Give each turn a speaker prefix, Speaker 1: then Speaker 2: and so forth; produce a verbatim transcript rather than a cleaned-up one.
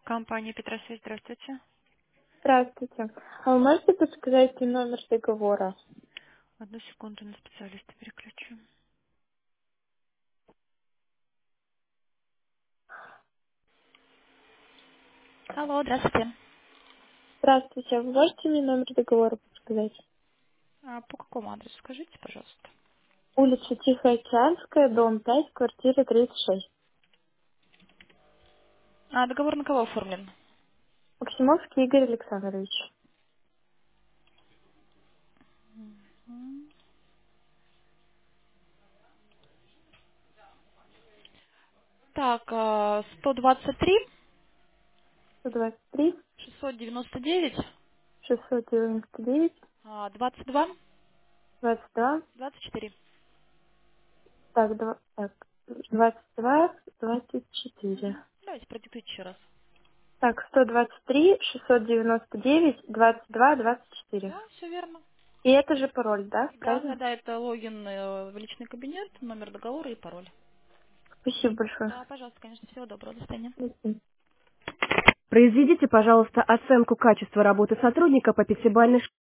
Speaker 1: Компания Петросвязь, здравствуйте.
Speaker 2: Здравствуйте. А вы можете подсказать номер договора?
Speaker 1: Одну секунду на специалиста переключу. Алло, здравствуйте.
Speaker 2: Здравствуйте. А вы можете мне номер договора подсказать?
Speaker 1: А по какому адресу скажите, пожалуйста?
Speaker 2: Улица Тихоокеанская, дом пять, квартира тридцать шесть.
Speaker 1: А договор на кого оформлен?
Speaker 2: Максимовский Игорь Александрович.
Speaker 1: М. Так, а, сто двадцать три,
Speaker 2: сто двадцать три,
Speaker 1: шестьсот девяносто девять,
Speaker 2: шестьсот девяносто девять,
Speaker 1: а, двадцать два,
Speaker 2: двадцать два,
Speaker 1: двадцать четыре.
Speaker 2: так, два, так, двадцать два, двадцать четыре.
Speaker 1: Давайте продиктуйте еще раз.
Speaker 2: Так, сто двадцать три, шестьсот девяносто девять, двадцать два, двадцать четыре.
Speaker 1: Да, все верно.
Speaker 2: И это же пароль, да?
Speaker 1: Да, да,
Speaker 2: Правильно?
Speaker 1: да, это логин э, в личный кабинет, номер договора и пароль.
Speaker 2: Спасибо большое.
Speaker 1: Да, пожалуйста, конечно, всего доброго, до свидания.
Speaker 2: Мгм.
Speaker 3: Произведите, пожалуйста, оценку качества работы сотрудника по пятибалльной шкале.